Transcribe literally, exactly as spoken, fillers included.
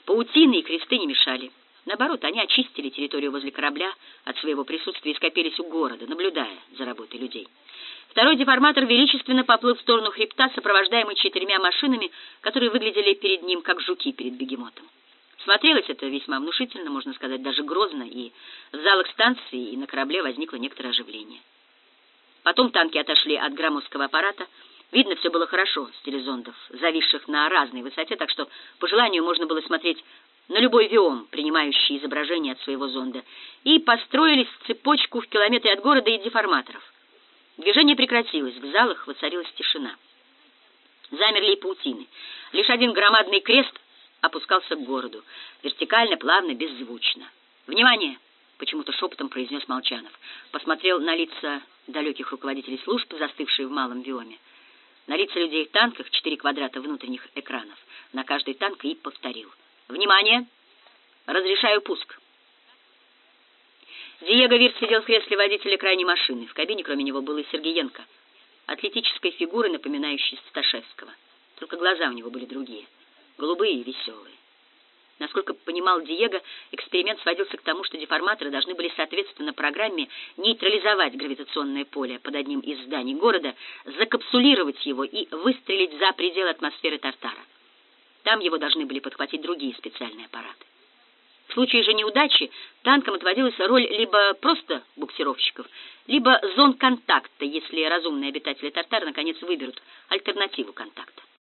Паутины и кресты не мешали. Наоборот, они очистили территорию возле корабля от своего присутствия и скопились у города, наблюдая за работой людей. Второй деформатор величественно поплыл в сторону хребта, сопровождаемый четырьмя машинами, которые выглядели перед ним как жуки перед бегемотом. Смотрелось это весьма внушительно, можно сказать, даже грозно, и в залах станции и на корабле возникло некоторое оживление. Потом танки отошли от громоздкого аппарата. Видно, все было хорошо с телезондов, зависших на разной высоте, так что по желанию можно было смотреть на любой виом, принимающий изображение от своего зонда, и построились в цепочку в километре от города и деформаторов. Движение прекратилось, в залах воцарилась тишина. Замерли и паутины. Лишь один громадный крест опускался к городу, вертикально, плавно, беззвучно. «Внимание!» — почему-то шепотом произнес Молчанов. Посмотрел на лица далеких руководителей служб, застывшие в малом виоме. На лица людей в танках четыре квадрата внутренних экранов, на каждый танк, и повторил. «Внимание! Разрешаю пуск!» Диего Вирт сидел в кресле водителя крайней машины. В кабине, кроме него, был и Сергеенко, атлетической фигуры, напоминающей Сташевского. Только глаза у него были другие, голубые и веселые. Насколько понимал Диего, эксперимент сводился к тому, что деформаторы должны были, соответственно программе, нейтрализовать гравитационное поле под одним из зданий города, закапсулировать его и выстрелить за пределы атмосферы Тартара. Там его должны были подхватить другие специальные аппараты. В случае же неудачи танкам отводилась роль либо просто буксировщиков, либо зон контакта, если разумные обитатели Тартара наконец выберут альтернативу контакта.